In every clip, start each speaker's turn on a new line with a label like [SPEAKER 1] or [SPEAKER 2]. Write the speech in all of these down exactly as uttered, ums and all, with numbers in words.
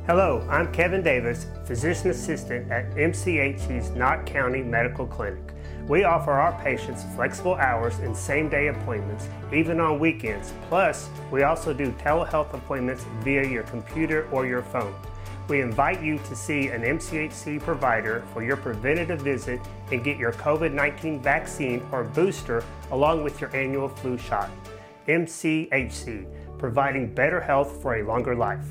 [SPEAKER 1] Hello, I'm Kevin Davis, Physician Assistant at M C H E's Knott County Medical Clinic. We offer our patients flexible hours and same-day appointments, even on weekends. Plus, we also do telehealth appointments via your computer or your phone. We invite you to see an M C H C provider for your preventative visit and get your COVID nineteen vaccine or booster along with your annual flu shot. M C H C, providing better health for a longer life.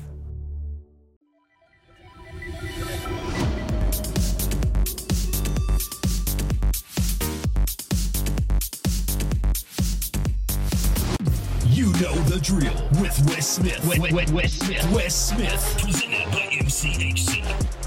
[SPEAKER 2] You know the drill with Wes Smith. Wes, Wes, Wes Smith. Wes Smith. Presented by M C H C.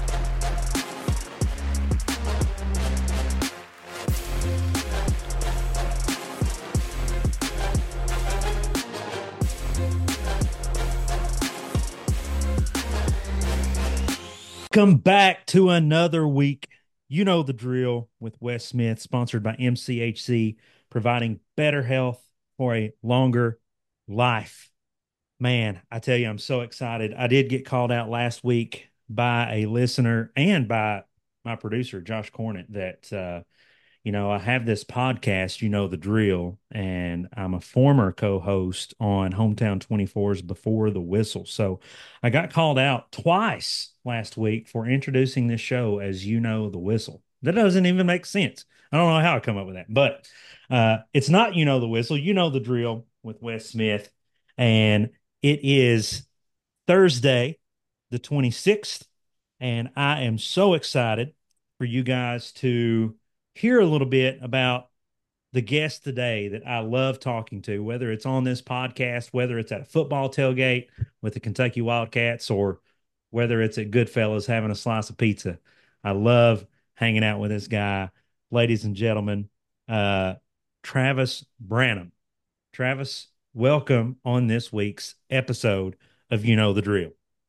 [SPEAKER 3] Welcome back to another week. You know the drill with Wes Smith, sponsored by M C H C, providing better health for a longer life. Man, I tell you, I'm so excited. I did get called out last week by a listener and by my producer, Josh Cornett, that, uh, you know, I have this podcast, You Know the Drill, and I'm a former co-host on Hometown twenty-four's Before the Whistle. So I got called out twice last week for introducing this show as You Know the Whistle. That doesn't even make sense. I don't know how I come up with that, but uh, it's not You Know the Whistle, You Know the Drill with Wes Smith. And it is Thursday, the twenty-sixth, and I am so excited for you guys to hear a little bit about the guest today that I love talking to, whether it's on this podcast, whether it's at a football tailgate with the Kentucky Wildcats, or whether it's at Goodfellas having a slice of pizza. I love hanging out with this guy. Ladies and gentlemen, uh, Travis Branham. Travis, welcome on this week's episode of You Know the Drill.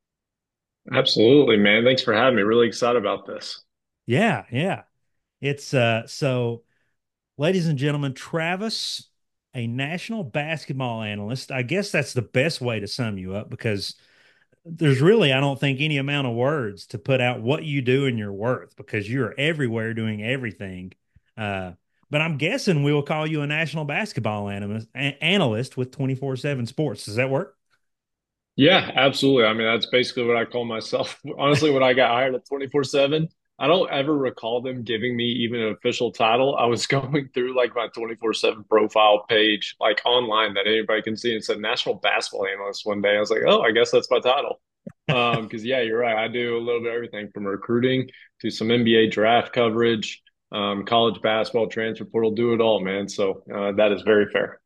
[SPEAKER 4] Absolutely, man. Thanks for having me. Really excited about this.
[SPEAKER 3] Yeah, yeah. It's uh so ladies and gentlemen, Travis, a national basketball analyst. I guess that's the best way to sum you up, because there's really, I don't think, any amount of words to put out what you do and your worth, because you're everywhere doing everything. Uh, but I'm guessing we will call you a national basketball analyst, a- analyst with twenty-four seven Sports. Does that work?
[SPEAKER 4] Yeah, absolutely. I mean, that's basically what I call myself. Honestly, when I got hired at twenty-four seven, I don't ever recall them giving me even an official title. I was going through like my twenty-four seven profile page, like online that anybody can see, and it said National Basketball Analyst one day. I was like, oh, I guess that's my title. Um, because yeah, you're right. I do a little bit of everything from recruiting to some N B A draft coverage, um, college basketball, transfer portal, do it all, man. So uh, that is very fair.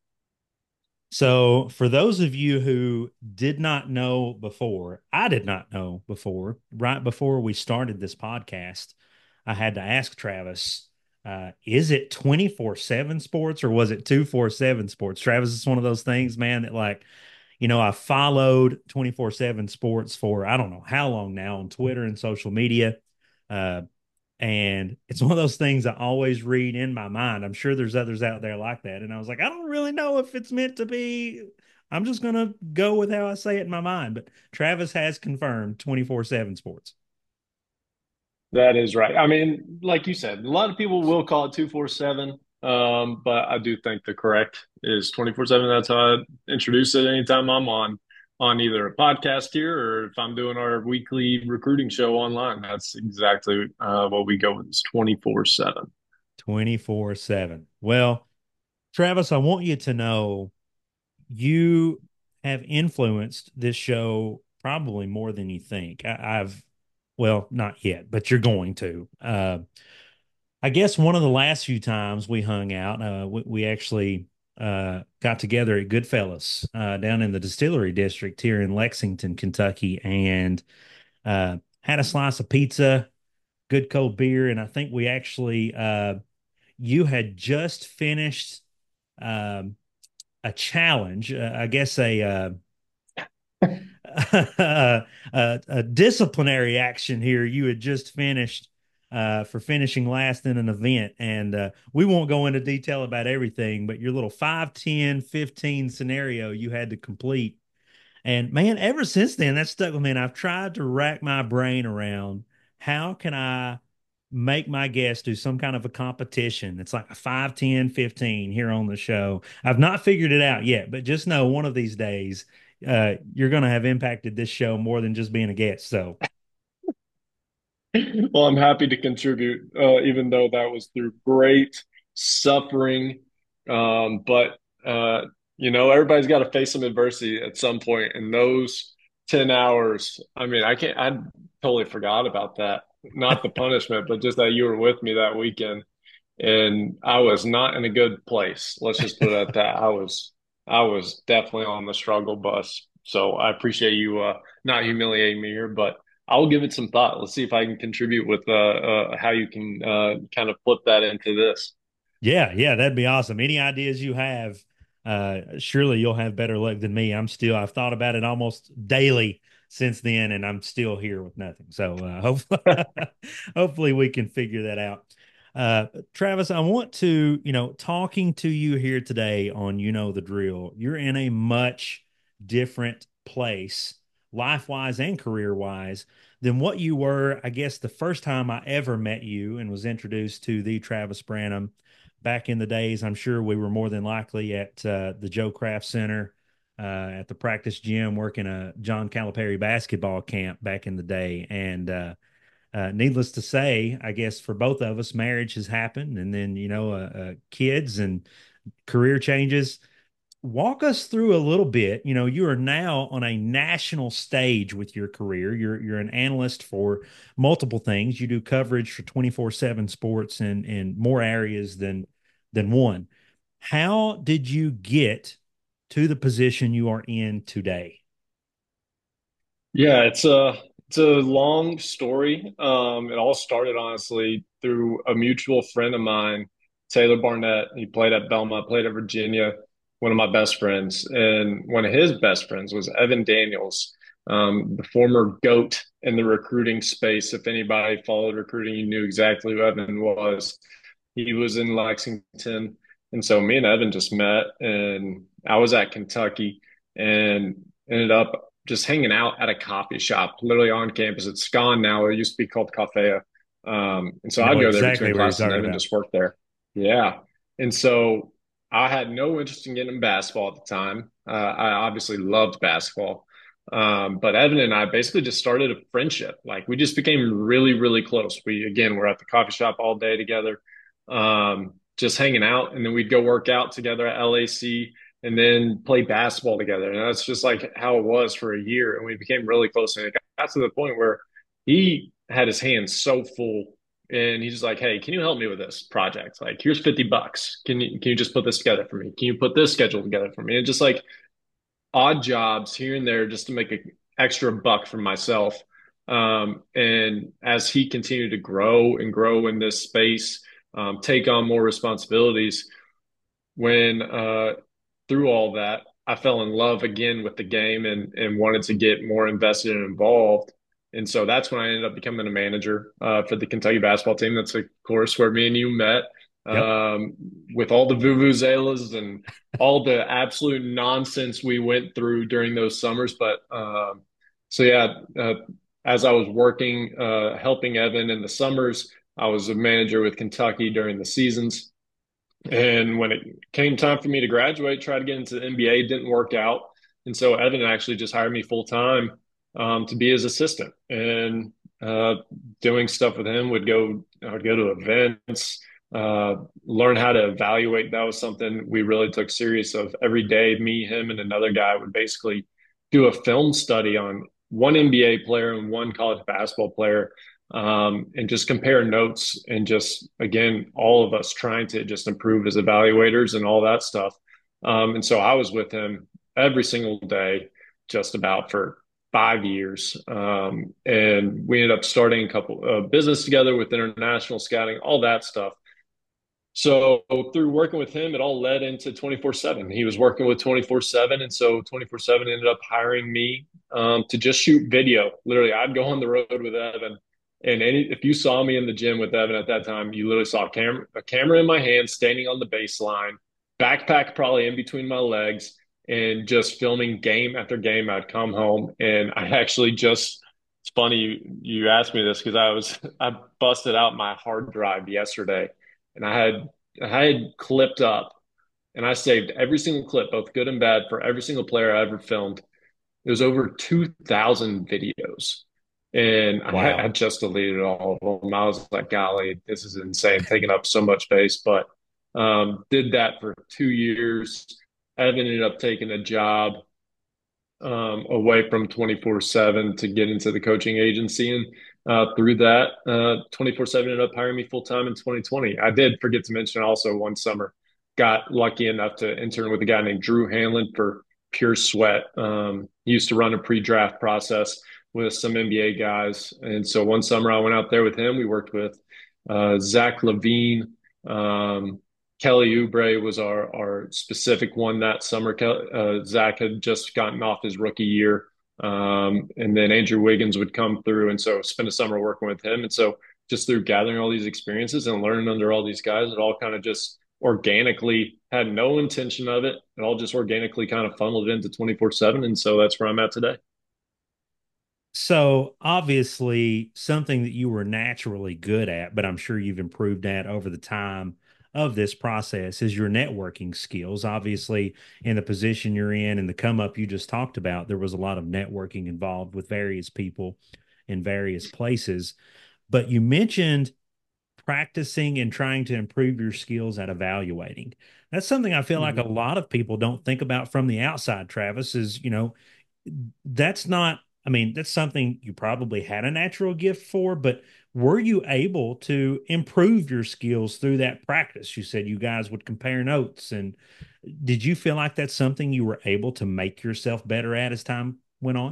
[SPEAKER 3] So, for those of you who did not know before, I did not know before, right before we started this podcast, I had to ask Travis, uh, is it twenty-four seven Sports or was it two forty-seven Sports? Travis, it's one of those things, man, that, like, you know, I followed twenty-four seven Sports for I don't know how long now on Twitter and social media. Uh, and it's one of those things I always read in my mind. I'm sure there's others out there like that. And I was like, I don't really know if it's meant to be. I'm just going to go with how I say it in my mind. But Travis has confirmed twenty-four seven Sports.
[SPEAKER 4] That is right. I mean, like you said, a lot of people will call it two forty-seven, um, but I do think the correct is twenty forty-seven. That's how I introduce it anytime I'm on on either a podcast here or if I'm doing our weekly recruiting show online. That's exactly uh, what we go with is twenty forty-seven.
[SPEAKER 3] twenty-four seven. Well, Travis, I want you to know you have influenced this show probably more than you think. I, I've, well, not yet, but you're going to. Uh, I guess one of the last few times we hung out, uh, we, we actually uh, got together at Goodfellas uh, down in the Distillery District here in Lexington, Kentucky, and uh, had a slice of pizza, good cold beer, and I think we actually uh, you had just finished um, a challenge, uh, I guess a uh, a, a disciplinary action here. You had just finished uh, for finishing last in an event. And uh, we won't go into detail about everything, but your little five, ten, fifteen scenario you had to complete. And man, ever since then, that stuck with me. And I've tried to rack my brain around how can I make my guests do some kind of a competition. It's like a five, ten, fifteen here on the show. I've not figured it out yet, but just know one of these days, uh, you're going to have impacted this show more than just being a guest. So,
[SPEAKER 4] Well, I'm happy to contribute, uh, even though that was through great suffering. Um, but uh, you know, everybody's got to face some adversity at some point, and those ten hours, I mean, I can't, I totally forgot about that. Not the punishment, but just that you were with me that weekend, and I was not in a good place. Let's just put it at that. I was, I was definitely on the struggle bus. So I appreciate you uh, not humiliating me here, but I'll give it some thought. Let's see if I can contribute with uh, uh, how you can uh, kind of flip that into this.
[SPEAKER 3] yeah, yeah, that'd be awesome. Any ideas you have, uh, surely you'll have better luck than me. I'm still, I've thought about it almost daily since then, and I'm still here with nothing. So, uh, hopefully, hopefully we can figure that out. Uh, Travis, I want to, you know, talking to you here today on You Know the Drill, you're in a much different place, life-wise and career-wise, than what you were, I guess, the first time I ever met you and was introduced to the Travis Branham back in the days. I'm sure we were more than likely at uh, the Joe Kraft Center, uh, at the practice gym, working a John Calipari basketball camp back in the day. And uh, uh, needless to say, I guess for both of us, marriage has happened, and then you know, uh, uh, kids and career changes. Walk us through a little bit. You know, you are now on a national stage with your career. You're you're an analyst for multiple things. You do coverage for twenty-four seven sports in in more areas than than one. How did you get to the position you are in today?
[SPEAKER 4] Yeah, it's a it's a long story. Um, it all started honestly through a mutual friend of mine, Taylor Barnett. He played at Belmont, played at Virginia, one of my best friends. And one of his best friends was Evan Daniels, um, the former GOAT in the recruiting space. If anybody followed recruiting, you knew exactly who Evan was. He was in Lexington. And so me and Evan just met, and I was at Kentucky and ended up just hanging out at a coffee shop, literally on campus. It's gone now. It used to be called Cafea. Um, and so I'd
[SPEAKER 3] Know
[SPEAKER 4] go there
[SPEAKER 3] exactly
[SPEAKER 4] between
[SPEAKER 3] what you're
[SPEAKER 4] classes, and
[SPEAKER 3] talking
[SPEAKER 4] Evan
[SPEAKER 3] about.
[SPEAKER 4] just worked there. Yeah. And so I had no interest in getting in basketball at the time. Uh, I obviously loved basketball. Um, but Evan and I basically just started a friendship. Like we just became really, really close. We, again, we're at the coffee shop all day together, um, just hanging out. And then we'd go work out together at L A C and then play basketball together. And that's just like how it was for a year. And we became really close. And it got to the point where he had his hands so full, and he's just like, "Hey, can you help me with this project? Like, here's fifty bucks. Can you can you just put this together for me? Can you put this schedule together for me?" And just like odd jobs here and there just to make an extra buck for myself. Um, and as he continued to grow and grow in this space, um, take on more responsibilities, when uh, through all that, I fell in love again with the game and and wanted to get more invested and involved. And so that's when I ended up becoming a manager uh, for the Kentucky basketball team. That's of course where me and you met,
[SPEAKER 3] Yep.
[SPEAKER 4] um, with all the vuvuzelas and all the absolute nonsense we went through during those summers. But um, so yeah, uh, as I was working, uh, helping Evan in the summers, I was a manager with Kentucky during the seasons. And when it came time for me to graduate, try to get into the N B A, didn't work out. And so Evan actually just hired me full time, um, to be his assistant, and uh, doing stuff with him. Would go, I would go to events, uh, learn how to evaluate. That was something we really took serious of every day. Me, him, and another guy would basically do a film study on one N B A player and one college basketball player, um, and just compare notes, and just again all of us trying to just improve as evaluators and all that stuff. Um, and so I was with him every single day just about for five years, um, and we ended up starting a couple of uh, business together with international scouting, all that stuff. So through working with him, it all led into twenty-four seven. He was working with twenty-four seven. And so twenty-four seven ended up hiring me, um, to just shoot video. Literally, I'd go on the road with Evan. And any, if you saw me in the gym with Evan at that time, you literally saw a camera, a camera in my hand, standing on the baseline, backpack probably in between my legs, and just filming game after game. I'd come home and I actually just, it's funny you, you asked me this because I was, I busted out my hard drive yesterday and I had, I had clipped up and I saved every single clip, both good and bad, for every single player I ever filmed. It was over two thousand videos. And I, I
[SPEAKER 3] Wow.
[SPEAKER 4] just deleted all of them. I was like, golly, this is insane, taking up so much space. But um, did that for two years. I've ended up taking a job um, away from twenty-four seven to get into the coaching agency. And uh, through that, uh, twenty-four seven ended up hiring me full time in twenty twenty. I did forget to mention also one summer, got lucky enough to intern with a guy named Drew Hanlon for Pure Sweat. Um, he used to run a pre draft process with some N B A guys. And so one summer I went out there with him. We worked with uh, Zach Levine. Um, Kelly Oubre was our our specific one that summer. Uh, Zach had just gotten off his rookie year, um, and then Andrew Wiggins would come through, and so spend a summer working with him. And so just through gathering all these experiences and learning under all these guys, it all kind of just organically had no intention of it. It all just organically kind of funneled into twenty-four seven, and so that's where I'm at today.
[SPEAKER 3] So obviously something that you were naturally good at, but I'm sure you've improved at over the time of this process is your networking skills. Obviously, in the position you're in and the come up you just talked about, there was a lot of networking involved with various people in various places. But you mentioned practicing and trying to improve your skills at evaluating. That's something I feel like a
[SPEAKER 4] Mhm.
[SPEAKER 3] lot of people don't think about from the outside, Travis, is, you know, that's not, I mean, that's something you probably had a natural gift for, but were you able to improve your skills through that practice? You said you guys would compare notes. And did you feel like that's something you were able to make yourself better at as time went on?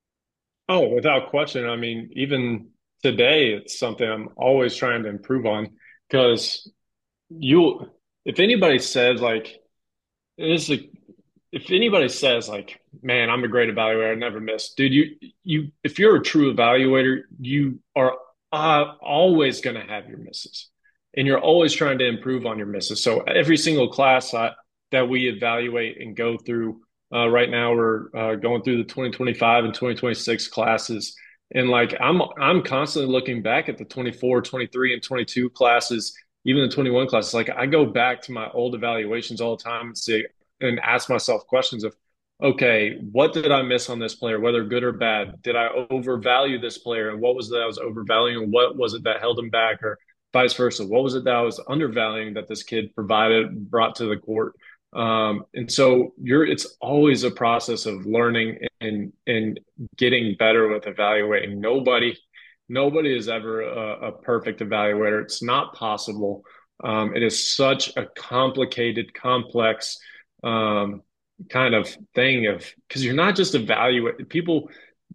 [SPEAKER 4] Oh, without question. I mean, even today, it's something I'm always trying to improve on because you, if anybody says like, it's like, if anybody says like, man, I'm a great evaluator, I never miss, dude, you, you, if you're a true evaluator, you are uh, always going to have your misses and you're always trying to improve on your misses. So every single class I, that we evaluate and go through, uh, right now we're uh, going through the twenty twenty-five and twenty twenty-six classes. And like I'm I'm constantly looking back at the twenty-four, twenty-three, and twenty-two classes, even the twenty-one classes. Like I go back to my old evaluations all the time and say and ask myself questions of, okay, what did I miss on this player, whether good or bad? Did I overvalue this player? And what was that I was overvaluing? What was it that held him back? Or vice versa? What was it that I was undervaluing that this kid provided, brought to the court? Um, and so you're it's always a process of learning and and getting better with evaluating. Nobody nobody is ever a, a perfect evaluator. It's not possible. Um, it is such a complicated, complex um, kind of thing of because you're not just evaluating people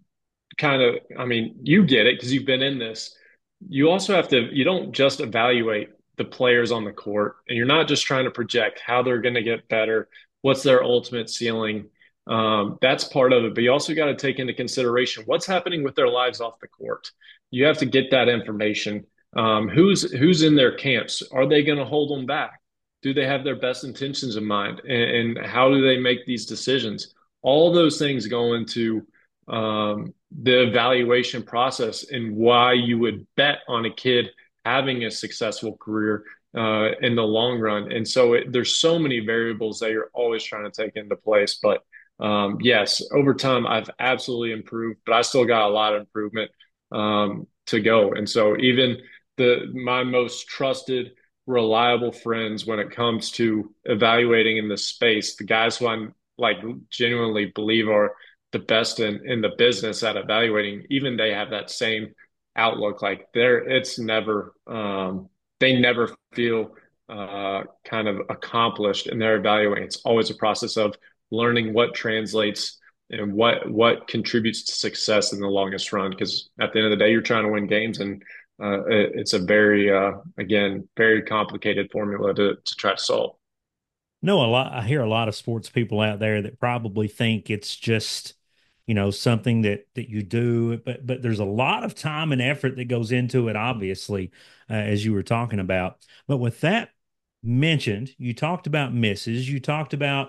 [SPEAKER 4] kind of, I mean, you get it because you've been in this. You also have to, you don't just evaluate the players on the court, and you're not just trying to project how they're going to get better, what's their ultimate ceiling. Um, that's part of it, but you also got to take into consideration what's happening with their lives off the court. You have to get that information. Um, who's who's in their camps? Are they going to hold them back? Do they have their best intentions in mind? And, and how do they make these decisions? All those things go into um, the evaluation process and why you would bet on a kid having a successful career uh, in the long run. And so it, there's so many variables that you're always trying to take into place. But um, yes, over time, I've absolutely improved, but I still got a lot of improvement um, to go. And so even the my most trusted, reliable friends when it comes to evaluating in this space, the guys who I'm like genuinely believe are the best in, in the business at evaluating, even they have that same outlook. Like they're, it's never, um, they never feel uh, kind of accomplished in their evaluating. It's always a process of learning what translates and what what contributes to success in the longest run. Because at the end of the day, you're trying to win games, and uh, it, it's a very, uh, again, very complicated formula to to try to solve.
[SPEAKER 3] No, a lot. I hear a lot of sports people out there that probably think it's just, you know, something that that you do, but but there's a lot of time and effort that goes into it, obviously, uh, as you were talking about. But with that mentioned, you talked about misses, you talked about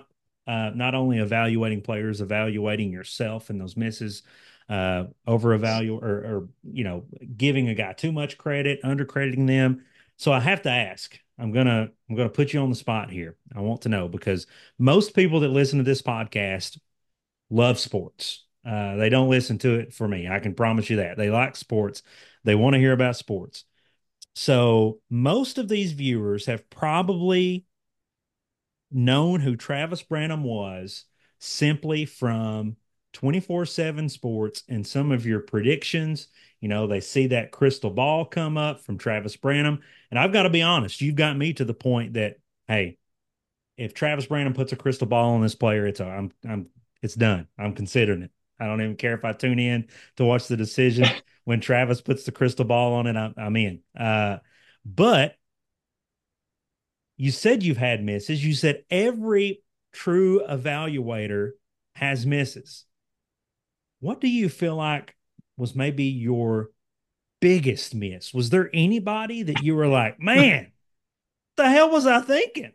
[SPEAKER 3] Uh, not only evaluating players, evaluating yourself and those misses, uh, over evaluate or, or you know, giving a guy too much credit, undercrediting them. So I have to ask. I'm gonna I'm gonna put you on the spot here. I want to know because most people that listen to this podcast love sports. Uh, they don't listen to it for me. I can promise you that. They like sports. They want to hear about sports. So most of these viewers have probably known who Travis Branham was simply from twenty-four seven Sports and some of your predictions. You know, they see that crystal ball come up from Travis Branham. And I've got to be honest, you've got me to the point that, hey, if Travis Branham puts a crystal ball on this player, it's I'm I'm it's done. I'm considering it. I don't even care if I tune in to watch the decision. When Travis puts the crystal ball on it, I'm, I'm in. Uh, but you said you've had misses. You said every true evaluator has misses. What do you feel like was maybe your biggest miss? Was there anybody that you were like, man, the hell was I thinking?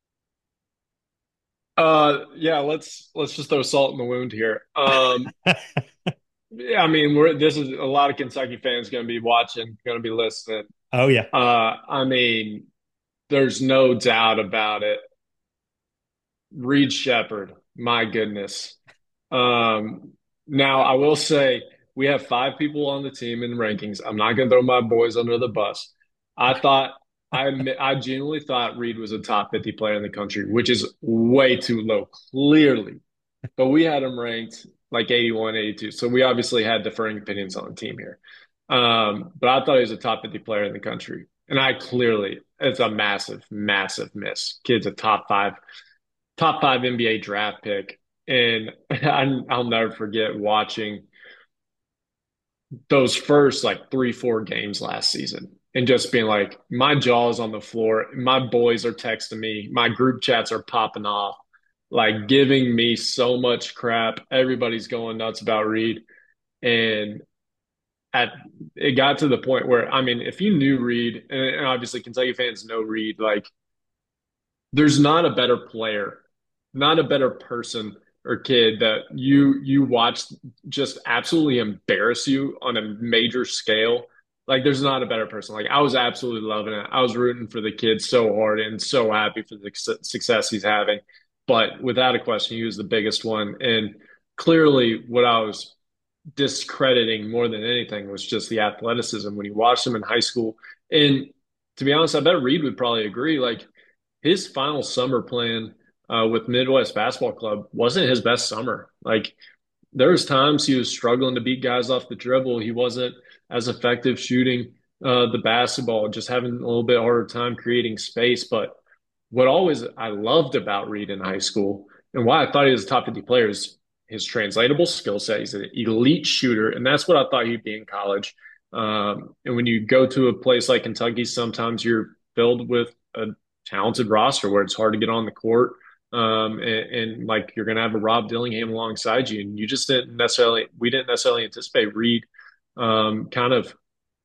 [SPEAKER 4] Uh, yeah, let's let's just throw salt in the wound here. Um, yeah, I mean, we're this is a lot of Kentucky fans going to be watching, going to be listening.
[SPEAKER 3] Oh, yeah.
[SPEAKER 4] Uh, I mean, there's no doubt about it. Reed Shepherd, my goodness. Um, now I will say we have five people on the team in rankings. I'm not going to throw my boys under the bus. I thought I I genuinely thought Reed was a top fifty player in the country, which is way too low, clearly. But we had him ranked like eighty-one, eighty-two. So we obviously had differing opinions on the team here. Um, but I thought he was a top fifty player in the country. And I clearly, it's a massive, massive miss. Kid's a top five, top five N B A draft pick. And I, I'll never forget watching those first like three, four games last season and just being like, my jaw is on the floor. My boys are texting me. My group chats are popping off, like giving me so much crap. Everybody's going nuts about Reed. And at it got to the point where, I mean, if you knew Reed, and obviously Kentucky fans know Reed, like there's not a better player, not a better person or kid that you you watched just absolutely embarrass you on a major scale. Like there's not a better person. Like I was absolutely loving it. I was rooting for the kid so hard and so happy for the success he's having. But without a question, he was the biggest one. And clearly what I was discrediting more than anything was just the athleticism when you watched him in high school. And to be honest, I bet Reed would probably agree. Like his final summer plan uh, with Midwest Basketball Club wasn't his best summer. Like there was times he was struggling to beat guys off the dribble. He wasn't as effective shooting uh, the basketball, just having a little bit harder time creating space. But what always I loved about Reed in high school and why I thought he was a top fifty player is his translatable skill set. He's an elite shooter, and that's what I thought he'd be in college. Um, and when you go to a place like Kentucky, sometimes you're filled with a talented roster where it's hard to get on the court. Um, and, and like you're going to have a Rob Dillingham alongside you, and you just didn't necessarily, we didn't necessarily anticipate Reed um, kind of,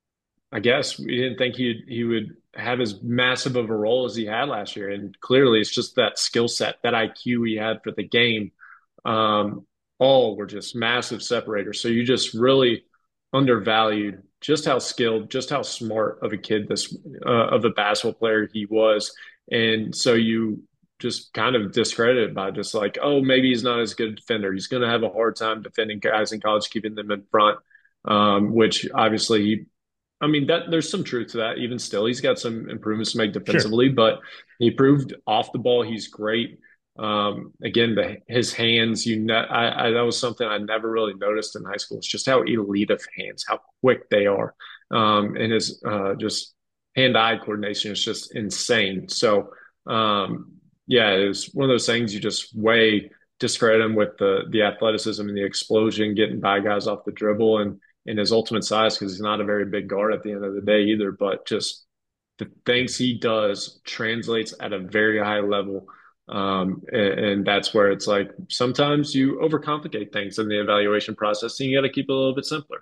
[SPEAKER 4] I guess we didn't think he he would have as massive of a role as he had last year. And clearly it's just that skill set, that I Q he had for the game. Um, all were just massive separators. So you just really undervalued just how skilled, just how smart of a kid this uh, of a basketball player he was. And so you just kind of discredited by just like, oh, maybe he's not as good a defender. He's going to have a hard time defending guys in college, keeping them in front, um, which obviously he I mean, that there's some truth to that. Even still, he's got some improvements to make
[SPEAKER 3] Sure.
[SPEAKER 4] defensively, but he proved off the ball he's great. Um, again, the, his hands, you know, I, I, that was something I never really noticed in high school. It's just how elite of hands, how quick they are, um, and his uh, just hand-eye coordination is just insane. So, um, yeah, it was one of those things you just way discredit him with the the athleticism and the explosion, getting by guys off the dribble, and in his ultimate size because he's not a very big guard at the end of the day either. But just the things he does translates at a very high level. Um, and, and that's where it's like sometimes you overcomplicate things in the evaluation process and you got to keep it a little bit simpler.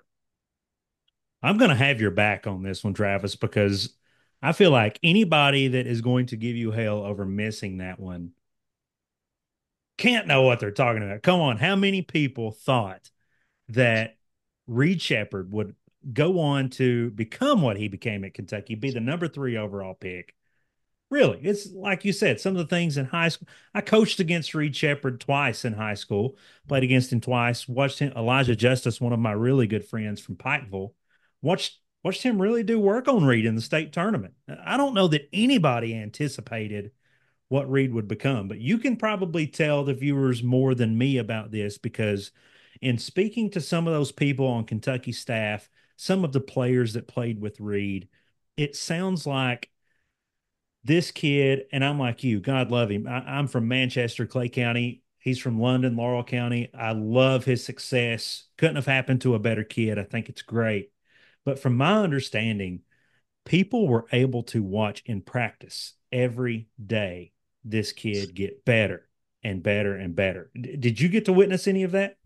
[SPEAKER 3] I'm going to have your back on this one, Travis, because I feel like anybody that is going to give you hell over missing that one can't know what they're talking about. Come on, how many people thought that Reed Sheppard would go on to become what he became at Kentucky, be the number three overall pick? Really, it's like you said, some of the things in high school. I coached against Reed Sheppard twice in high school, played against him twice, watched him, Elijah Justice, one of my really good friends from Pikeville, watched watched him really do work on Reed in the state tournament. I don't know that anybody anticipated what Reed would become, but you can probably tell the viewers more than me about this because in speaking to some of those people on Kentucky staff, some of the players that played with Reed, it sounds like this kid, and I'm like you, God love him. I, I'm from Manchester, Clay County. He's from London, Laurel County. I love his success. Couldn't have happened to a better kid. I think it's great. But from my understanding, people were able to watch in practice every day this kid get better and better and better. D- did you get to witness any of that?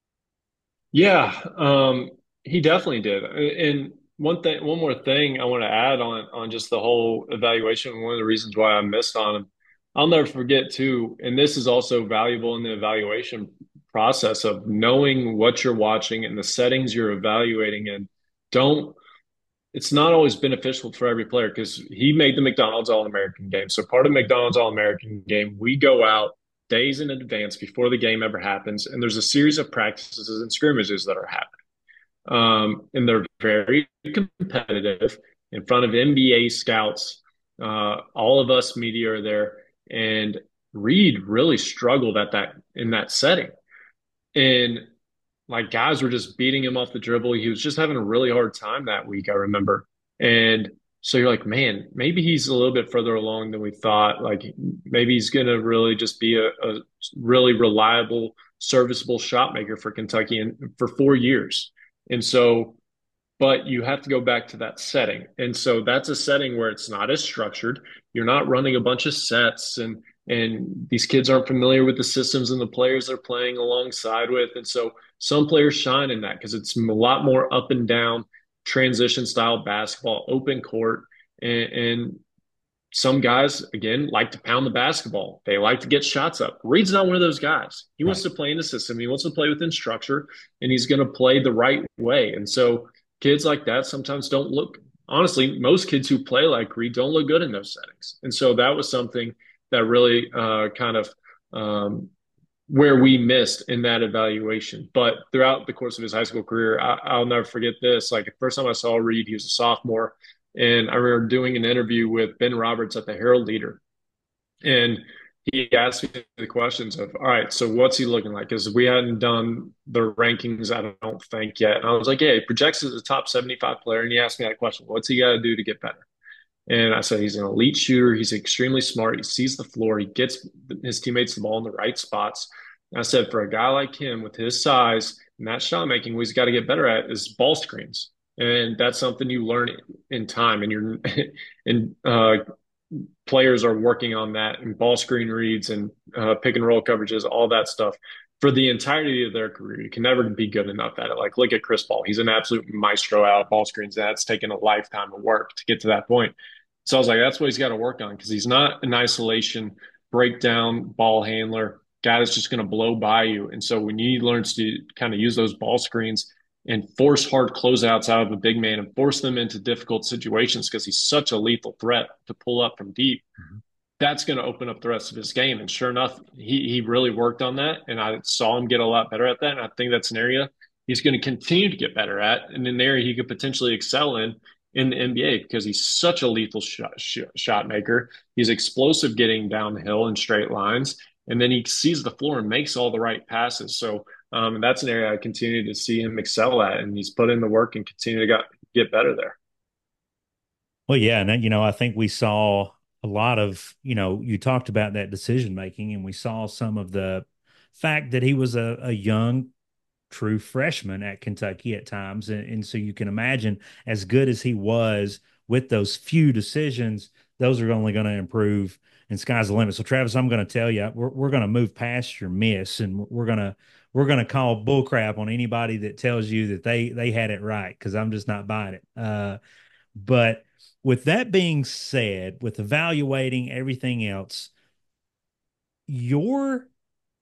[SPEAKER 4] Yeah, um, he definitely did. And one thing, one more thing I want to add on on just the whole evaluation. One of the reasons why I missed on him, I'll never forget too. And this is also valuable in the evaluation process of knowing what you're watching and the settings you're evaluating in. Don't It's not always beneficial for every player because he made the McDonald's All-American game. So part of McDonald's All-American game, we go out days in advance before the game ever happens, and there's a series of practices and scrimmages that are happening. Um, and they're very competitive in front of N B A scouts. Uh, all of us media are there, and Reed really struggled at that in that setting. And like guys were just beating him off the dribble. He was just having a really hard time that week, I remember. And so you're like, man, maybe he's a little bit further along than we thought. Like maybe he's going to really just be a, a really reliable, serviceable shot maker for Kentucky and for four years. And so, but you have to go back to that setting. And so that's a setting where it's not as structured. You're not running a bunch of sets and and these kids aren't familiar with the systems and the players they're playing alongside with. And so some players shine in that because it's a lot more up and down transition style basketball, open court. And, and some guys, again, like to pound the basketball. They like to get shots up. Reed's not one of those guys. He wants
[SPEAKER 3] Right.
[SPEAKER 4] to play in the system. He wants to play within structure, and he's going to play the right way. And so kids like that sometimes don't look, honestly, most kids who play like Reed don't look good in those settings. And so that was something that really uh, kind of um, where we missed in that evaluation. But throughout the course of his high school career, I, I'll never forget this. Like the first time I saw Reed, he was a sophomore. And I remember doing an interview with Ben Roberts at the Herald Leader. And he asked me the questions of, all right, so what's he looking like? Because we hadn't done the rankings, I don't think yet. And I was like, yeah, he projects as a top seventy-five player. And he asked me that question, what's he got to do to get better? And I said, he's an elite shooter. He's extremely smart. He sees the floor. He gets his teammates the ball in the right spots. And I said, for a guy like him with his size and that shot making, what he's got to get better at is ball screens. And that's something you learn in time. And you're, and uh, players are working on that and ball screen reads and uh, pick and roll coverages, all that stuff for the entirety of their career. You can never be good enough at it. Like, look at Chris Paul. He's an absolute maestro out of ball screens. That's taken a lifetime of work to get to that point. So I was like, that's what he's got to work on because he's not an isolation, breakdown ball handler, guy that's just going to blow by you. And so when he learns to kind of use those ball screens and force hard closeouts out of a big man and force them into difficult situations because he's such a lethal threat to pull up from deep, mm-hmm. that's going to open up the rest of his game. And sure enough, he, he really worked on that. And I saw him get a lot better at that. And I think that's an area he's going to continue to get better at and an area he could potentially excel in in the N B A because he's such a lethal shot, sh- shot maker. He's explosive getting downhill in straight lines. And then he sees the floor and makes all the right passes. So um, that's an area I continue to see him excel at. And he's put in the work and continue to got, get better there.
[SPEAKER 3] Well, yeah. And, you know, I think we saw a lot of, you know, you talked about that decision making, and we saw some of the fact that he was a, a young, true freshman at Kentucky at times. And, and so you can imagine, as good as he was with those few decisions, those are only going to improve, and sky's the limit. So Travis, I'm going to tell you, we're, we're going to move past your miss, and we're going to, we're going to call bullcrap on anybody that tells you that they, they had it right. Cause I'm just not buying it. Uh, but with that being said, with evaluating everything else, your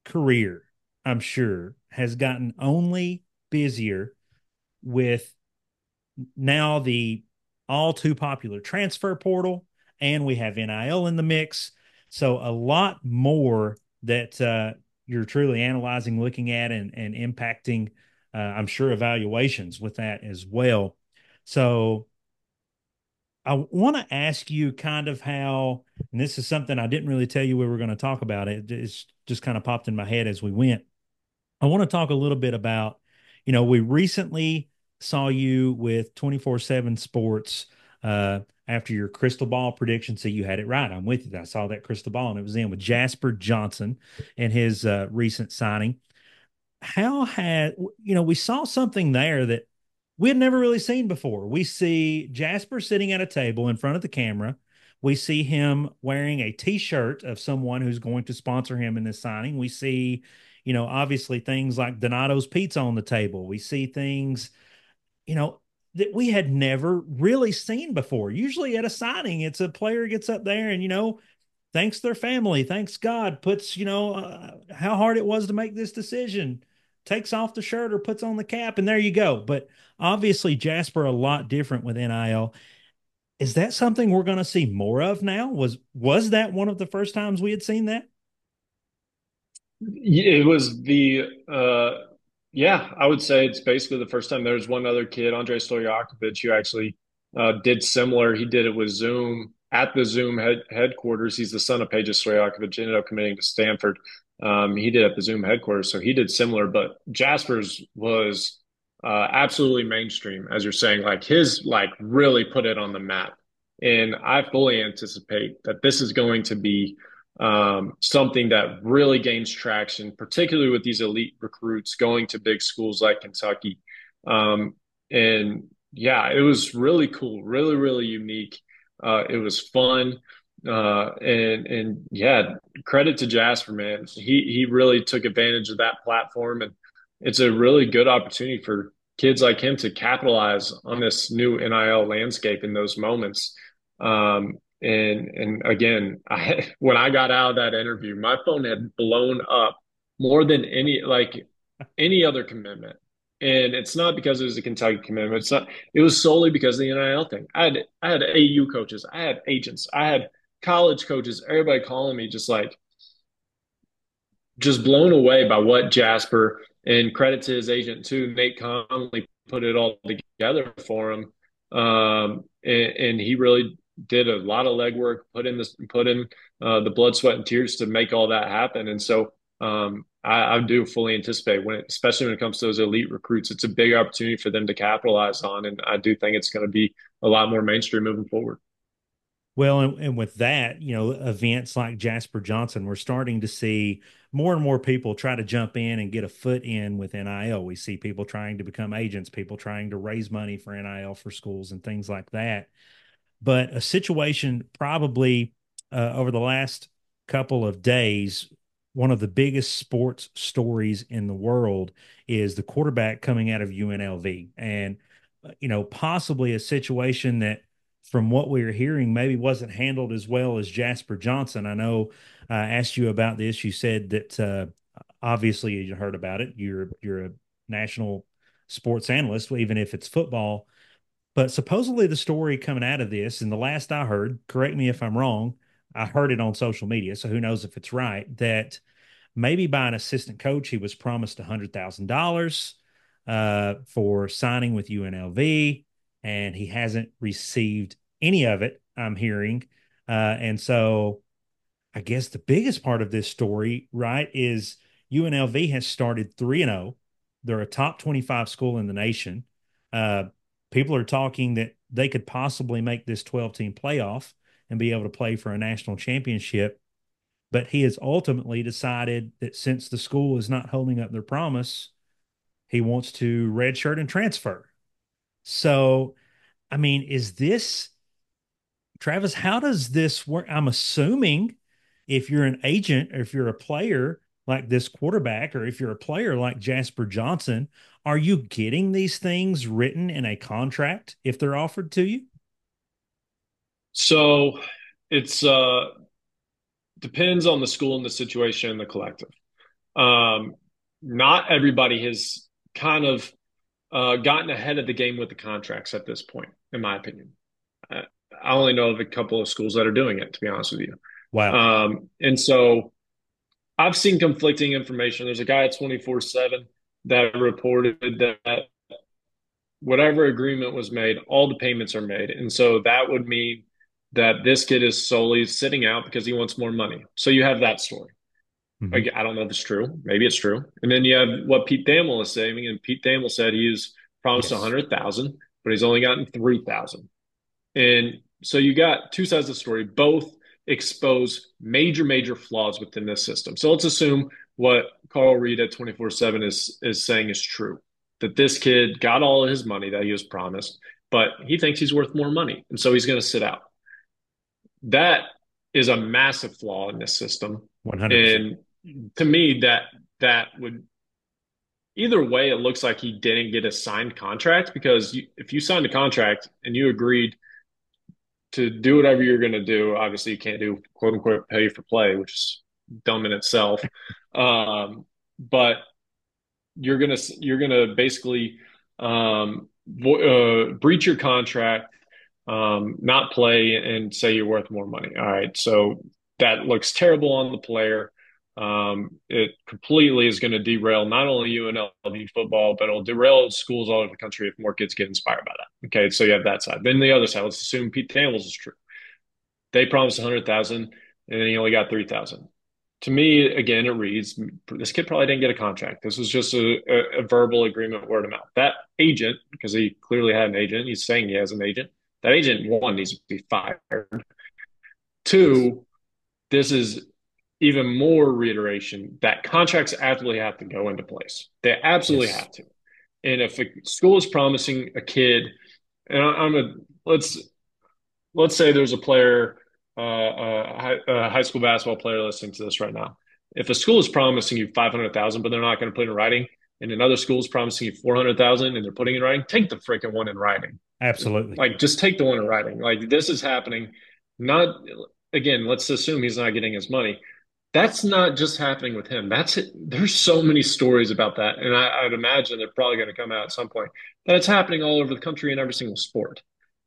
[SPEAKER 3] career, I'm sure, has gotten only busier with now the all too popular transfer portal, and we have N I L in the mix. So a lot more that uh, you're truly analyzing, looking at, and, and impacting, uh, I'm sure, evaluations with that as well. So I want to ask you kind of how, and this is something I didn't really tell you we were going to talk about. It it's just kind of popped in my head as we went. I want to talk a little bit about, you know, we recently saw you with twenty-four seven Sports uh, after your crystal ball prediction. So you had it right. I'm with you. I saw that crystal ball and it was in with Jasper Johnson and his uh, recent signing. How had, you know, we saw something there that we had never really seen before. We see Jasper sitting at a table in front of the camera. We see him wearing a t-shirt of someone who's going to sponsor him in this signing. We see, you know, obviously things like Donato's Pizza on the table. We see things, you know, that we had never really seen before. Usually at a signing, it's a player gets up there and, you know, thanks their family, thanks God, puts, you know, uh, how hard it was to make this decision, takes off the shirt or puts on the cap, and there you go. But obviously, Jasper, a lot different with N I L. Is that something we're going to see more of now? Was was that one of the first times we had seen that?
[SPEAKER 4] It was the uh yeah, I would say it's basically the first time. There's one other kid, Andrei Stojakovic, who actually uh did similar. He did it with Zoom at the Zoom head headquarters. He's the son of Paige Stojakovic, ended up committing to Stanford. Um, he did at the Zoom headquarters, so he did similar, but Jasper's was uh absolutely mainstream, as you're saying, like his like really put it on the map. And I fully anticipate that this is going to be um, something that really gains traction, particularly with these elite recruits going to big schools like Kentucky. Um, and yeah, it was really cool, really, really unique. Uh, it was fun. Uh, and and yeah, credit to Jasper, man. He he really took advantage of that platform, and it's a really good opportunity for kids like him to capitalize on this new N I L landscape in those moments. Um, and and again, I when I got out of that interview, my phone had blown up more than any like any other commitment. And it's not because it was a Kentucky commitment. It's not, it was solely because of the N I L thing. I had I had A U coaches, I had agents, I had college coaches, everybody calling me just like just blown away by what Jasper, and credit to his agent too, Nate Conley, put it all together for him. Um, and, and he really did a lot of legwork, put in this, put in uh, the blood, sweat, and tears to make all that happen. And so um, I, I do fully anticipate when, it, especially when it comes to those elite recruits, it's a big opportunity for them to capitalize on. And I do think it's going to be a lot more mainstream moving forward.
[SPEAKER 3] Well, and, and with that, you know, events like Jasper Johnson, we're starting to see more and more people try to jump in and get a foot in with N I L. We see people trying to become agents, people trying to raise money for N I L for schools and things like that. But a situation probably uh, over the last couple of days, one of the biggest sports stories in the world is the quarterback coming out of U N L V. And, uh, you know, possibly a situation that, from what we were hearing, maybe wasn't handled as well as Jasper Johnson. I know I asked you about this. You said that uh, obviously you heard about it. You're you're a national sports analyst, even if it's football. But supposedly the story coming out of this, and the last I heard, correct me if I'm wrong, I heard it on social media, so who knows if it's right, that maybe by an assistant coach, he was promised one hundred thousand dollars uh, for signing with U N L V, and he hasn't received any of it, I'm hearing. Uh, and so I guess the biggest part of this story, right, is U N L V has started three and oh. They're a top twenty-five school in the nation. Uh, people are talking that they could possibly make this twelve-team playoff and be able to play for a national championship. But he has ultimately decided that since the school is not holding up their promise, he wants to redshirt and transfer. So, I mean, is this, Travis, how does this work? I'm assuming if you're an agent or if you're a player like this quarterback, or if you're a player like Jasper Johnson, are you getting these things written in a contract if they're offered to you?
[SPEAKER 4] So it's uh depends on the school and the situation and the collective. Um, Not everybody has kind of uh, gotten ahead of the game with the contracts at this point, in my opinion. I, I only know of a couple of schools that are doing it, to be honest with you.
[SPEAKER 3] Wow.
[SPEAKER 4] Um, and so I've seen conflicting information. There's a guy at twenty-four seven that reported that whatever agreement was made, all the payments are made. And so that would mean that this kid is solely sitting out because he wants more money. So you have that story.
[SPEAKER 3] Hmm.
[SPEAKER 4] Like, I don't know if it's true. Maybe it's true. And then you have what Pete Thamel is saying. And Pete Thamel said he was promised
[SPEAKER 3] Yes.
[SPEAKER 4] one hundred thousand, but he's only gotten three thousand. And so you got two sides of the story. Both expose major, major flaws within this system. So let's assume what Carl Reed at twenty-four seven is is saying is true, that this kid got all of his money that he was promised, but he thinks he's worth more money. And so he's going to sit out. That is a massive flaw in this system.
[SPEAKER 3] one hundred percent.
[SPEAKER 4] And to me, that that would either way, it looks like he didn't get a signed contract because you, if you signed a contract and you agreed to do whatever you're going to do, obviously you can't do quote unquote pay for play, which is dumb in itself. Um, but you're gonna you're gonna basically um, vo- uh, breach your contract, um, not play, and say you're worth more money. All right, so that looks terrible on the player. Um, it completely is going to derail not only U N L V football, but it'll derail schools all over the country if more kids get inspired by that. Okay, so you have that side. Then the other side, let's assume Pete Thamels is true. They promised one hundred thousand, and then he only got three thousand. To me, again, it reads this kid probably didn't get a contract. This was just a, a, a verbal agreement, word of mouth. That agent, because he clearly had an agent, he's saying he has an agent. That agent, one, needs to be fired.
[SPEAKER 3] Yes.
[SPEAKER 4] Two, this is even more reiteration that contracts absolutely have to go into place. They absolutely
[SPEAKER 3] Yes.
[SPEAKER 4] have to. And if a school is promising a kid, and I, I'm a let's let's say there's a player, uh, a, high, a high school basketball player listening to this right now. If a school is promising you five hundred thousand, but they're not going to put it in writing, and another school is promising you four hundred thousand, and they're putting it in writing, take the freaking one in writing.
[SPEAKER 3] Absolutely.
[SPEAKER 4] Like, just take the one in writing. Like, this is happening. Not again. Let's assume he's not getting his money. That's not just happening with him. That's it. There's so many stories about that, and I, I'd imagine they're probably going to come out at some point. That it's happening all over the country in every single sport.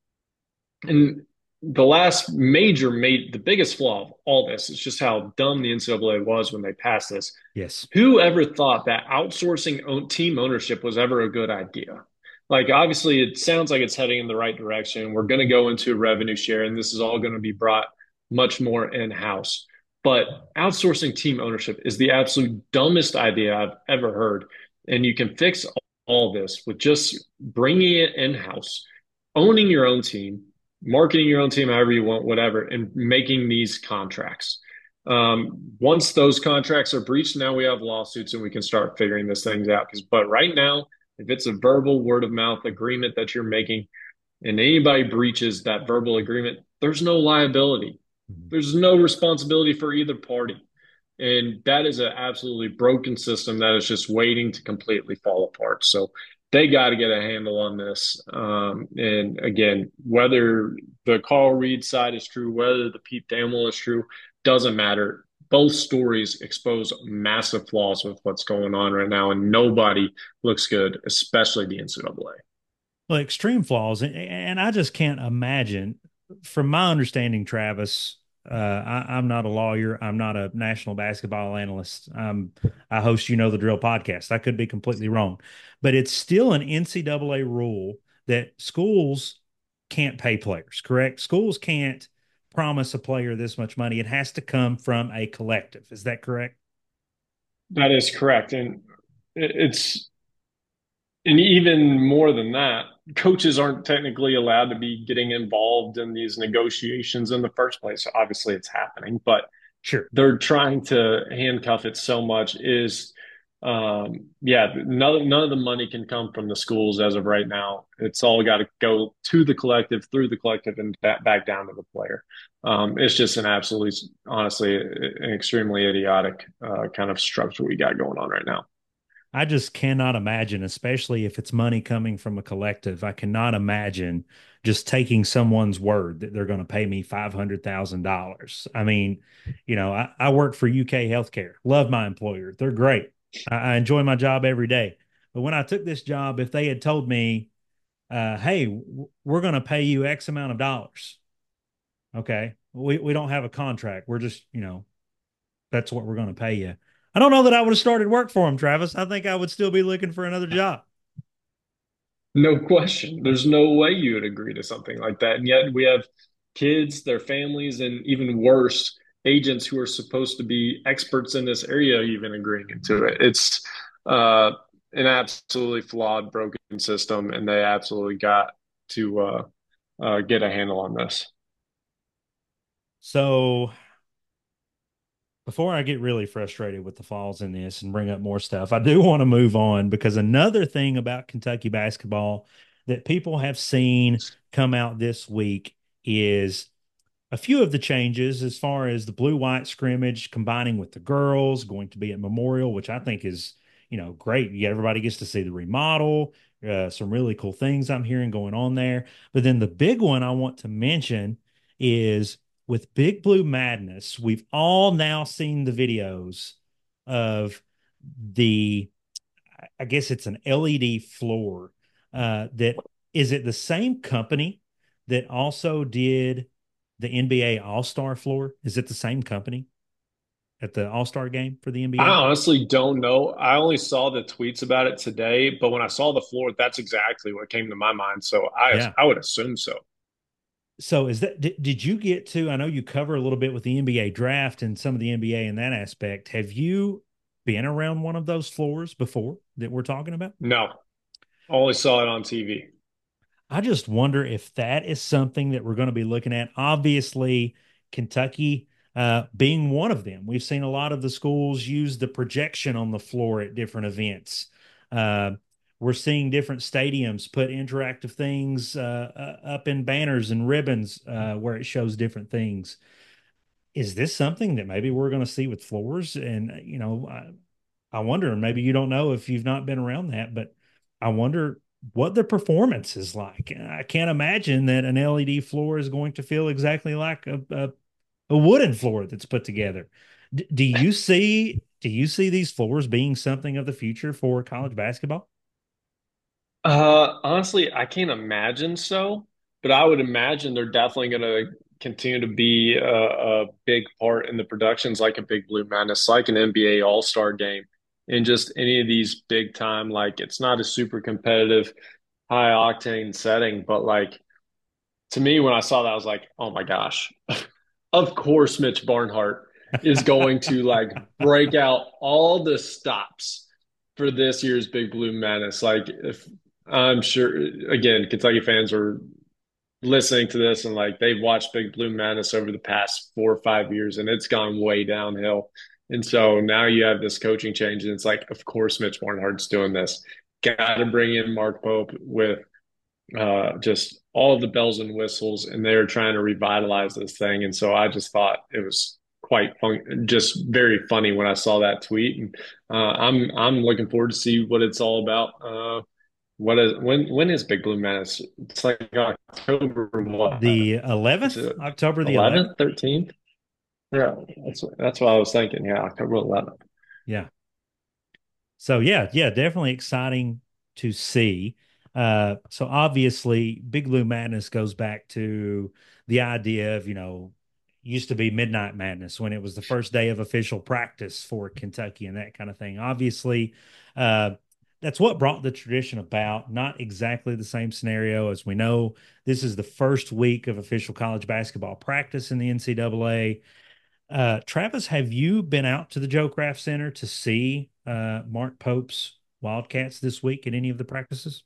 [SPEAKER 4] And the last major, made the biggest flaw of all this is just how dumb the N C double A was when they passed this.
[SPEAKER 3] Yes.
[SPEAKER 4] Who ever thought that outsourcing own, team ownership was ever a good idea? Like, obviously, it sounds like it's heading in the right direction. We're going to go into a revenue share, and this is all going to be brought much more in house. But outsourcing team ownership is the absolute dumbest idea I've ever heard. And you can fix all this with just bringing it in house, owning your own team, marketing your own team however you want, whatever, and making these contracts. Um, once those contracts are breached, now we have lawsuits and we can start figuring this things out. Because, but right now, if it's a verbal word of mouth agreement that you're making, and anybody breaches that verbal agreement, there's no liability. There's no responsibility for either party. And that is an absolutely broken system that is just waiting to completely fall apart. So they got to get a handle on this. Um, and again, whether the Carl Reed side is true, whether the Pete Thamel is true, doesn't matter. Both stories expose massive flaws with what's going on right now, and nobody looks good, especially the N C double A.
[SPEAKER 3] Well, extreme flaws, and, and I just can't imagine. From my understanding, Travis, uh, I, I'm not a lawyer. I'm not a national basketball analyst. Um, I host You Know the Drill podcast. I could be completely wrong, but it's still an N C double A rule that schools can't pay players. Correct? Schools can't promise a player this much money. It has to come from a collective. Is that correct?
[SPEAKER 4] That is correct. And it's And even more than that, coaches aren't technically allowed to be getting involved in these negotiations in the first place. Obviously, it's happening, but
[SPEAKER 3] Sure.
[SPEAKER 4] they're trying to handcuff it so much. Is um, yeah, none, none of the money can come from the schools as of right now. It's all got to go to the collective, through the collective, and back, back down to the player. Um, it's just an absolutely, honestly, an extremely idiotic uh, kind of structure we got going on right now.
[SPEAKER 3] I just cannot imagine, especially if it's money coming from a collective. I cannot imagine just taking someone's word that they're going to pay me five hundred thousand dollars. I mean, you know, I, I work for U K Healthcare, love my employer. They're great. I, I enjoy my job every day. But when I took this job, if they had told me, uh, hey, we're going to pay you X amount of dollars, okay, we, we don't have a contract. We're just, you know, that's what we're going to pay you. I don't know that I would have started work for them, Travis. I think I would still be looking for another job.
[SPEAKER 4] No question. There's no way you would agree to something like that. And yet we have kids, their families, and even worse, agents who are supposed to be experts in this area even agreeing into it. It's uh, an absolutely flawed, broken system, and they absolutely got to uh, uh, get a handle on this.
[SPEAKER 3] So before I get really frustrated with the falls in this and bring up more stuff, I do want to move on because another thing about Kentucky basketball that people have seen come out this week is a few of the changes as far as the blue white scrimmage combining with the girls going to be at Memorial, which I think is, you know, great. Yeah, everybody gets to see the remodel, uh, some really cool things I'm hearing going on there. But then the big one I want to mention is with Big Blue Madness, we've all now seen the videos of the, I guess it's an L E D floor. Uh, that is it the same company that also did the N B A All-Star floor? Is it the same company at the All-Star game for the
[SPEAKER 4] I
[SPEAKER 3] N B A?
[SPEAKER 4] honestly don't know. I only saw the tweets about it today, but when I saw the floor, that's exactly what came to my mind. So I
[SPEAKER 3] Yeah.
[SPEAKER 4] I would assume so.
[SPEAKER 3] So is that did, did you get to, I know you cover a little bit with the N B A draft and some of the N B A in that aspect. Have you been around one of those floors before that we're talking about?
[SPEAKER 4] No, only saw it on T V.
[SPEAKER 3] I just wonder if that is something that we're going to be looking at. Obviously, Kentucky uh, being one of them. We've seen a lot of the schools use the projection on the floor at different events. Uh, we're seeing different stadiums put interactive things uh, uh, up in banners and ribbons uh, where it shows different things. Is this something that maybe we're going to see with floors? And, you know, I, I wonder, and maybe you don't know if you've not been around that, but I wonder what the performance is like. I can't imagine that an L E D floor is going to feel exactly like a, a, a wooden floor that's put together. D- do you see do you see these floors being something of the future for college basketball?
[SPEAKER 4] Uh, honestly, I can't imagine so, but I would imagine they're definitely going to continue to be a, a big part in the productions, like a Big Blue Madness, like an N B A All-Star game, and just any of these big time. Like it's not a super competitive, high octane setting, but like to me, when I saw that, I was like, oh my gosh, of course, Mitch Barnhart is going to like break out all the stops for this year's Big Blue Madness. Like, if I'm sure, again, Kentucky fans are listening to this and like they've watched Big Blue Madness over the past four or five years and it's gone way downhill. And so now you have this coaching change, and it's like, of course, Mitch Barnhart's doing this. Got to bring in Mark Pope with uh, just all of the bells and whistles, and they're trying to revitalize this thing. And so I just thought it was quite fun, just very funny when I saw that tweet. And uh, I'm I'm looking forward to see what it's all about. Uh, what is when when is Big Blue Madness? It's like October what?
[SPEAKER 3] The
[SPEAKER 4] Is
[SPEAKER 3] eleventh,
[SPEAKER 4] it
[SPEAKER 3] October the eleventh.
[SPEAKER 4] eleventh, thirteenth? Yeah, that's that's what I was thinking. Yeah, October eleventh.
[SPEAKER 3] Yeah. So yeah, yeah, definitely exciting to see. Uh, so obviously, Big Blue Madness goes back to the idea of, you know, used to be Midnight Madness when it was the first day of official practice for Kentucky and that kind of thing. Obviously, uh, that's what brought the tradition about. Not exactly the same scenario as we know. This is the first week of official college basketball practice in the N C double A. Uh, Travis, have you been out to the Joe Kraft Center to see uh, Mark Pope's Wildcats this week at any of the practices?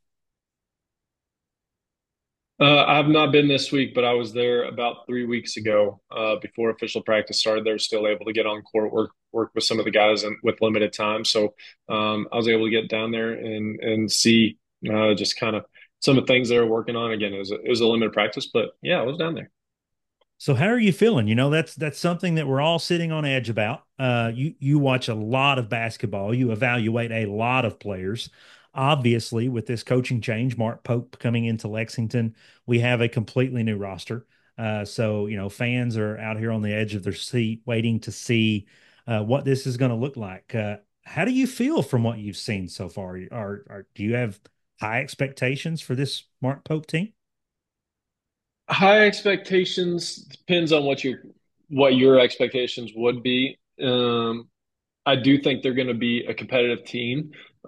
[SPEAKER 4] Uh, I've not been this week, but I was there about three weeks ago. Uh, before official practice started, they were still able to get on court, work work with some of the guys and with limited time. So um, I was able to get down there and and see uh, just kind of some of the things they were working on. Again, it was a, it was a limited practice, but yeah, I was down there.
[SPEAKER 3] So how are you feeling? You know, that's that's something that we're all sitting on edge about. Uh, you you watch a lot of basketball, you evaluate a lot of players. obviously, with this coaching change, Mark Pope coming into Lexington, we have a completely new roster. Uh, so, you know, fans are out here on the edge of their seat waiting to see uh, what this is going to look like. Uh, how do you feel from what you've seen so far? Are, are do you have high expectations for this Mark Pope team?
[SPEAKER 4] High expectations depends on what your what your expectations would be. Um, I do think they're going to be a competitive team.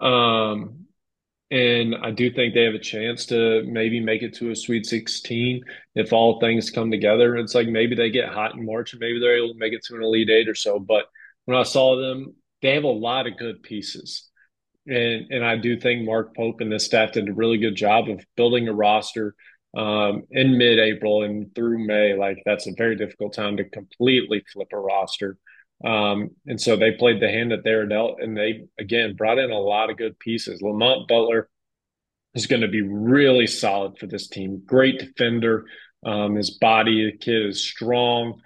[SPEAKER 4] Um, and I do think they have a chance to maybe make it to a Sweet sixteen if all things come together. It's like maybe they get hot in March and maybe they're able to make it to an Elite Eight or so. But when I saw them, they have a lot of good pieces. And and I do think Mark Pope and this staff did a really good job of building a roster um, in mid-April and through May. Like that's a very difficult time to completely flip a roster. Um, and so they played the hand that they were dealt, and they again brought in a lot of good pieces. Lamont Butler is going to be really solid for this team. Great defender. Um, his body, the kid is strong.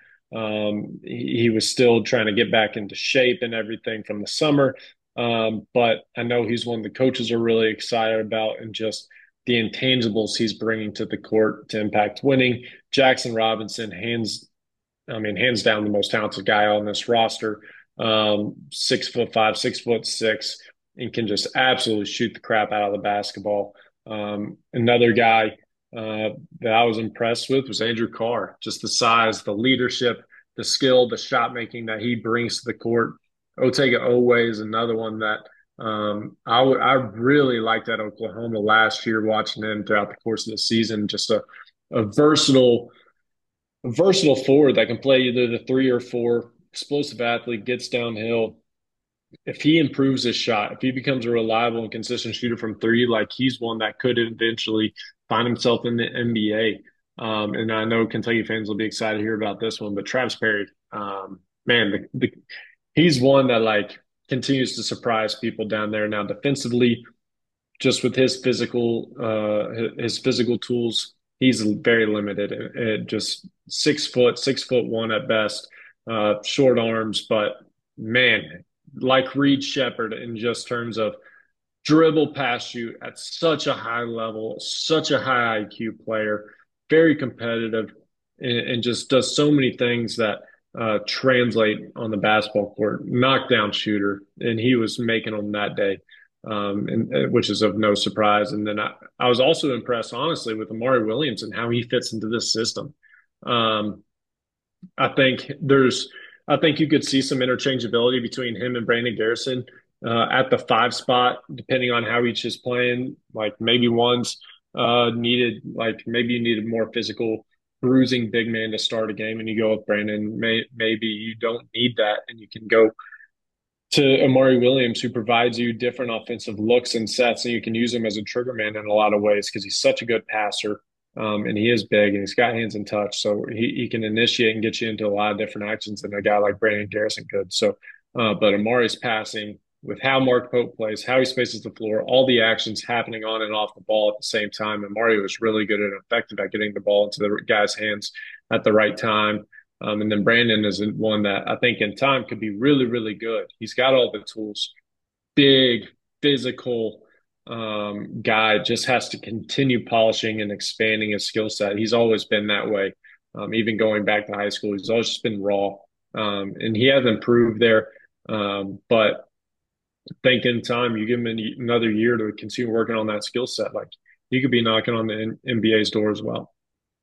[SPEAKER 4] Um, he, he was still trying to get back into shape and everything from the summer. Um, but I know he's one the coaches are really excited about and just the intangibles he's bringing to the court to impact winning. Jackson Robinson, hands, I mean, hands down the most talented guy on this roster. Um, six foot five, six foot six, and can just absolutely shoot the crap out of the basketball. Um, another guy uh, that I was impressed with was Andrew Carr. Just the size, the leadership, the skill, the shot making that he brings to the court. Otega Oweh is another one that um, I, w- I really liked at Oklahoma last year, watching him throughout the course of the season. Just a, a versatile, a versatile forward that can play either the three or four. Explosive athlete, gets downhill. If he improves his shot, if he becomes a reliable and consistent shooter from three, like he's one that could eventually find himself in the N B A. Um, and I know Kentucky fans will be excited to hear about this one, but Travis Perry, um, man, the, the, he's one that like continues to surprise people down there. Now defensively, just with his physical, uh, his physical tools, he's very limited at, at just six foot, six foot one at best, uh, short arms, but man, like Reed Shepherd in just terms of dribble past you at such a high level, such a high I Q player, very competitive, and, and just does so many things that uh, translate on the basketball court. Knockdown shooter, and he was making them that day, um, and uh, which is of no surprise. And then I, I was also impressed, honestly, with Amari Williams and how he fits into this system. Um, I think there's, I think you could see some interchangeability between him and Brandon Garrison uh, at the five spot, depending on how each is playing. Like maybe one's uh, needed, like maybe you needed more physical, bruising big man to start a game, and you go with Brandon. May, maybe you don't need that, and you can go to Amari Williams, who provides you different offensive looks and sets, and you can use him as a trigger man in a lot of ways because he's such a good passer. Um, and he is big and he's got hands and touch. So he, he can initiate and get you into a lot of different actions than a guy like Brandon Garrison could. So, uh, but Amari's passing with how Mark Pope plays, how he spaces the floor, all the actions happening on and off the ball at the same time. Amari was really good and effective at getting the ball into the guy's hands at the right time. Um, and then Brandon is one that I think in time could be really, really good. He's got all the tools, big, physical, um, guy, just has to continue polishing and expanding his skill set. He's always been that way. Um, even going back to high school, he's always just been raw. Um, and he has improved there. Um, but I think in time, you give him another year to continue working on that skill set. Like he could be knocking on the N B A's door as well.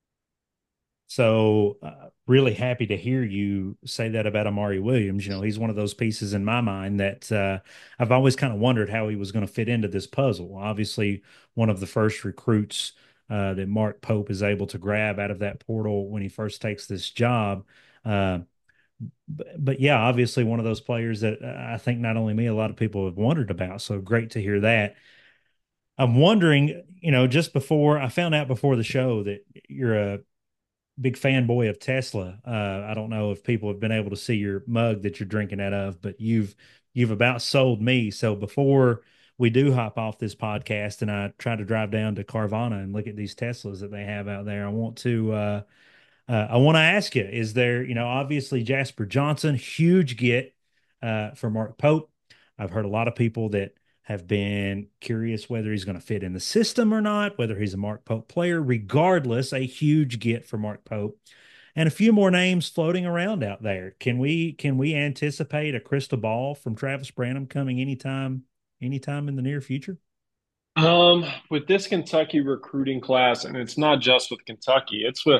[SPEAKER 3] So, uh, really happy to hear you say that about Amari Williams. You know, he's one of those pieces in my mind that uh, I've always kind of wondered how he was going to fit into this puzzle. Obviously, one of the first recruits uh, that Mark Pope is able to grab out of that portal when he first takes this job. Uh, but, but yeah, obviously one of those players that uh, I think not only me, a lot of people have wondered about. So great to hear that. I'm wondering, you know, just before I found out before the show that you're a big fanboy of Tesla. Uh, I don't know if people have been able to see your mug that you're drinking out of, but you've you've about sold me. So before we do hop off this podcast and I try to drive down to Carvana and look at these Teslas that they have out there, I want to uh, uh, I want to ask you: is there, you know, obviously Jasper Johnson, huge get uh, for Mark Pope. I've heard a lot of people that have been curious whether he's going to fit in the system or not, whether he's a Mark Pope player. Regardless, a huge get for Mark Pope. And a few more names floating around out there. Can we can we anticipate a crystal ball from Travis Branham coming anytime anytime in the near future?
[SPEAKER 4] Um, with this Kentucky recruiting class, and it's not just with Kentucky, it's with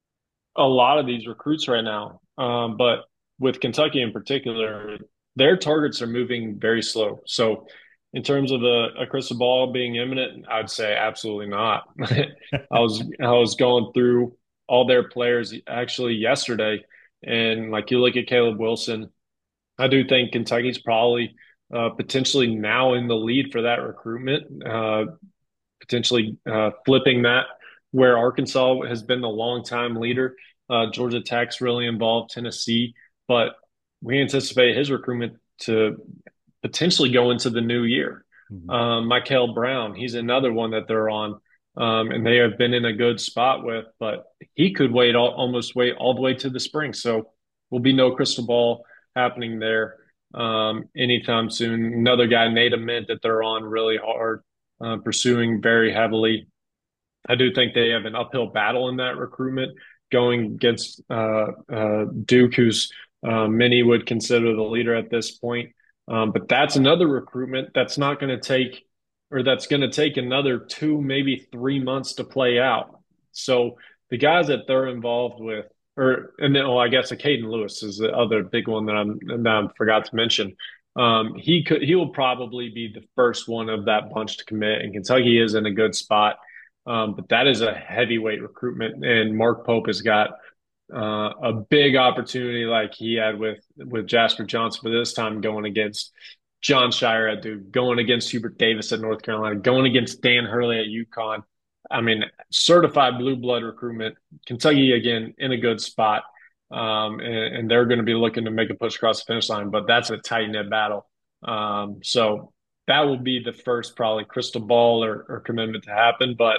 [SPEAKER 4] a lot of these recruits right now. Um, but with Kentucky in particular, their targets are moving very slow. So, in terms of a, a crystal ball being imminent, I'd say absolutely not. I was I was going through all their players actually yesterday, and like you look at Caleb Wilson, I do think Kentucky's probably uh, potentially now in the lead for that recruitment, uh, potentially uh, flipping that where Arkansas has been the longtime leader. Uh, Georgia Tech's really involved, Tennessee, but we anticipate his recruitment to potentially go into the new year.
[SPEAKER 3] Mm-hmm.
[SPEAKER 4] Um, Michael Brown, he's another one that they're on, um, and they have been in a good spot with, but he could wait all, almost wait all the way to the spring. So will be no crystal ball happening there um, anytime soon. Another guy, Nate Ament, that they're on really hard, uh, pursuing very heavily. I do think they have an uphill battle in that recruitment going against uh, uh, Duke, who's uh, many would consider the leader at this point. Um, but that's another recruitment that's not going to take, or that's going to take another two, maybe three months to play out. So the guys that they're involved with, or and then, well, I guess a Caden Lewis is the other big one that I'm that I forgot to mention. Um, he could he will probably be the first one of that bunch to commit, and Kentucky is in a good spot. Um, but that is a heavyweight recruitment, and Mark Pope has got uh, a big opportunity like he had with with Jasper Johnson, but this time going against John Shire at Duke, going against Hubert Davis at North Carolina, going against Dan Hurley at UConn. I mean, certified blue blood recruitment. Kentucky, again, in a good spot, um, and, and they're going to be looking to make a push across the finish line, but that's a tight-knit battle. Um, so that will be the first probably crystal ball or, or commitment to happen, but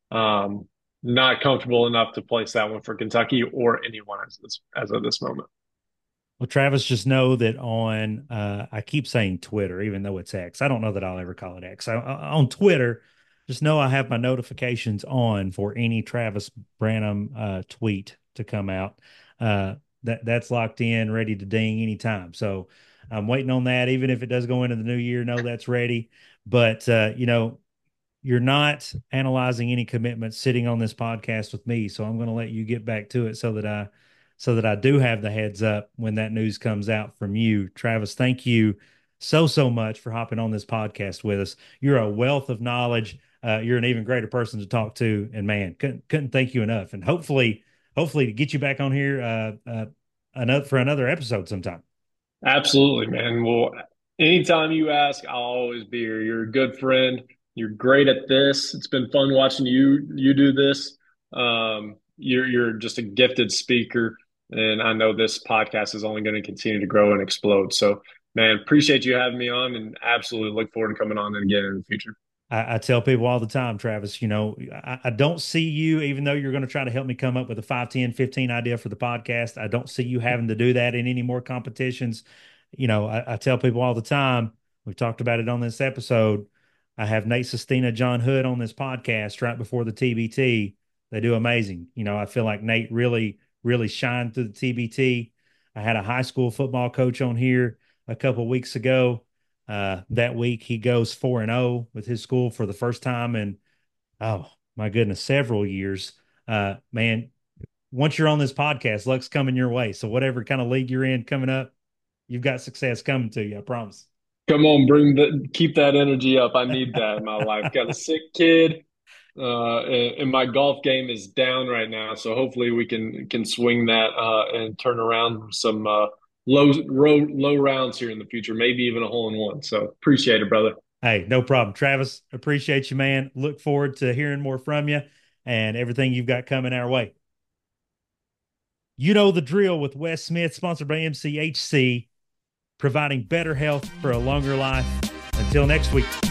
[SPEAKER 4] um, not comfortable enough to place that one for Kentucky or anyone as, this, as of this moment.
[SPEAKER 3] Well, Travis, just know that on, uh, I keep saying Twitter, even though it's X. I don't know that I'll ever call it X. I, on Twitter, just know I have my notifications on for any Travis Branham uh, tweet to come out. Uh, that That's locked in, ready to ding anytime. So I'm waiting on that. Even if it does go into the new year, know that's ready. But, uh, you know, you're not analyzing any commitments sitting on this podcast with me. So I'm going to let you get back to it so that I so that I do have the heads up when that news comes out from you. Travis, thank you so, so much for hopping on this podcast with us. You're a wealth of knowledge. Uh, you're an even greater person to talk to, and man, couldn't, couldn't thank you enough. And hopefully, hopefully to get you back on here uh, uh, another, for another episode sometime.
[SPEAKER 4] Absolutely, man. Well, anytime you ask, I'll always be here. You're a good friend. You're great at this. It's been fun watching you you do this. Um, you're you're just a gifted speaker, and I know this podcast is only going to continue to grow and explode. So, man, appreciate you having me on, and absolutely look forward to coming on again in the future.
[SPEAKER 3] I, I tell people all the time, Travis, you know, I, I don't see you, even though you're going to try to help me come up with a five, ten, fifteen idea for the podcast. I don't see you having to do that in any more competitions. You know, I, I tell people all the time, we've talked about it on this episode. I have Nate Sestina, John Hood on this podcast right before the T B T. They do amazing. You know, I feel like Nate really, really shined through the T B T. I had a high school football coach on here a couple of weeks ago. Uh, that week he goes four and oh with his school for the first time in, oh my goodness, several years. Uh, man, once you're on this podcast, luck's coming your way. So whatever kind of league you're in coming up, you've got success coming to you. I promise.
[SPEAKER 4] Come on, bring the keep that energy up. I need that in my life. Got a sick kid, uh, and, and my golf game is down right now. So hopefully we can can swing that uh, and turn around some uh, low low low rounds here in the future. Maybe even a hole in one. So appreciate it, brother.
[SPEAKER 3] Hey, no problem, Travis. Appreciate you, man. Look forward to hearing more from you and everything you've got coming our way. You know the drill with Wes Smith, sponsored by M C H C. Providing better health for a longer life. Until next week.